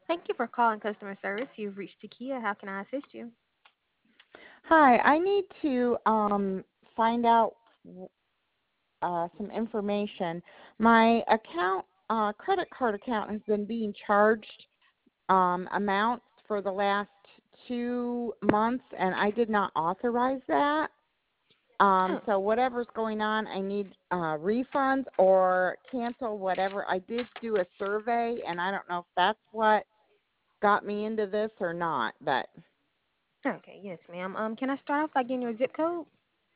Thank you for calling customer service. You've reached Takia. How can I assist you? Hi, I need to find out some information. My credit card account, has been being charged amounts for the last 2 months, and I did not authorize that. Oh, So whatever's going on, I need refunds or cancel whatever. I did do a survey, and I don't know if that's what got me into this or not, but okay, yes, ma'am. Can I start off by getting your zip code?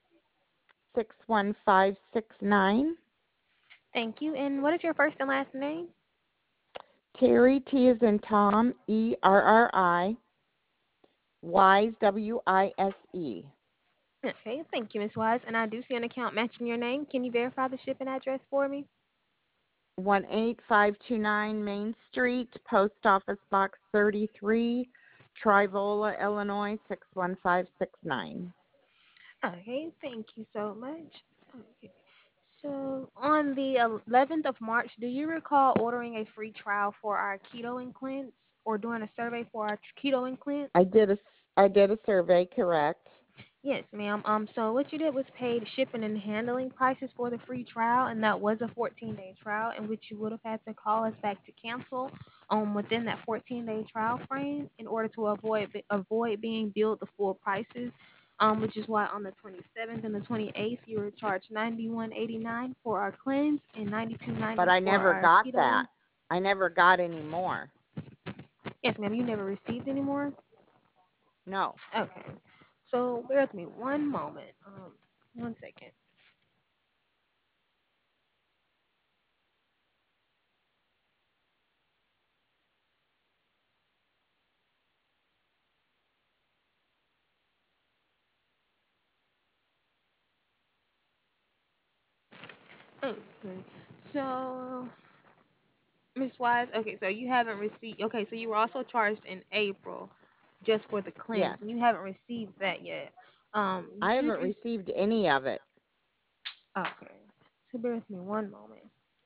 61569. Thank you. And what is your first and last name? Terry, T is in Tom, Erri, Wise, Wise. Okay, thank you, Miss Wise. And I do see an account matching your name. Can you verify the shipping address for me? 18529 Main Street, Post Office Box 33, Trivola, Illinois 61569. Okay, thank you so much. Okay. So on the 11th of March, do you recall ordering a free trial for our keto and cleanse or doing a survey for our keto and cleanse? I did a survey, correct? Yes, ma'am. So what you did was paid shipping and handling prices for the free trial, and that was a 14-day trial, in which you would have had to call us back to cancel, within that 14-day trial frame, in order to avoid being billed the full prices. Which is why on the 27th and the 28th you were charged 91.89 for our cleanse and But 92.90 I for never our got keto. that. And I never got any more. yes, ma'am. You never received any more. No. Okay. So bear with me one moment. One second. Okay. So, Miss Wise, okay, so you haven't received, okay, so you were also charged in April just for the cleanse, Yes. and you haven't received that yet. You I should haven't receive, received any of it. okay. So bear with me one moment.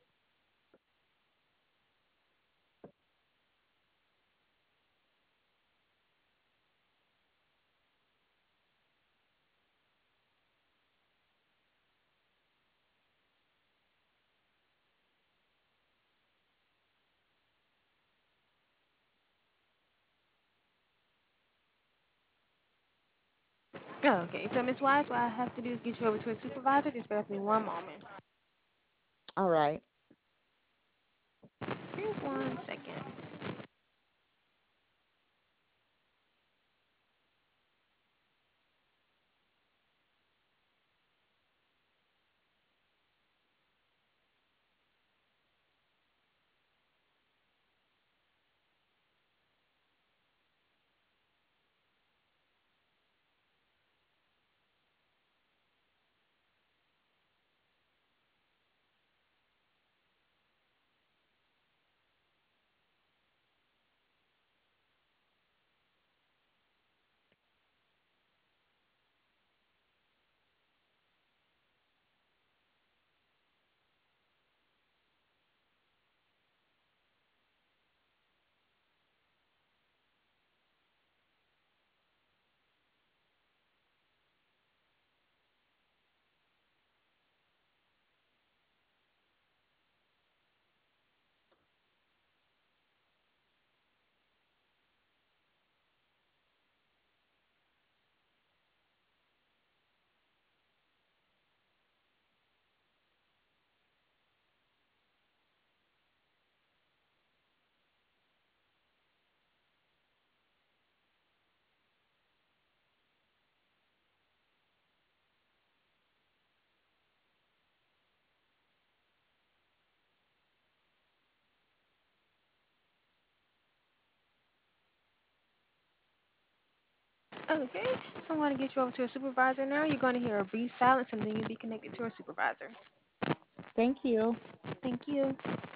Okay, so Miss Wise, what I have to do is get you over to a supervisor. Just bear with me one moment. All right. Here's 1 second. Okay, so I'm going to get you over to a supervisor now. You're going to hear a brief silence, and then you'll be connected to a supervisor. Thank you. Thank you.